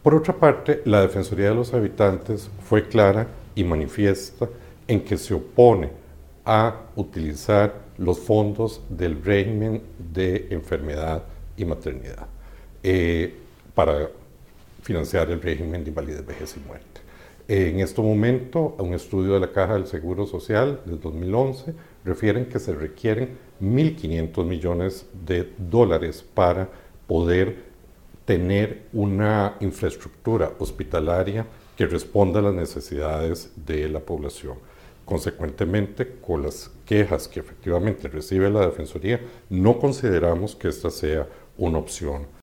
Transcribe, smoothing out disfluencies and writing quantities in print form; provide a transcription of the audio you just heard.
Por otra parte, la Defensoría de los Habitantes fue clara y manifiesta en que se opone a utilizar los fondos del régimen de enfermedad y maternidad para financiar el régimen de invalidez, vejez y muerte. En este momento, un estudio de la Caja del Seguro Social del 2011 refieren que se requieren 1.500 millones de dólares para poder tener una infraestructura hospitalaria que responda a las necesidades de la población. Consecuentemente, con las quejas que efectivamente recibe la Defensoría, no consideramos que esta sea una opción.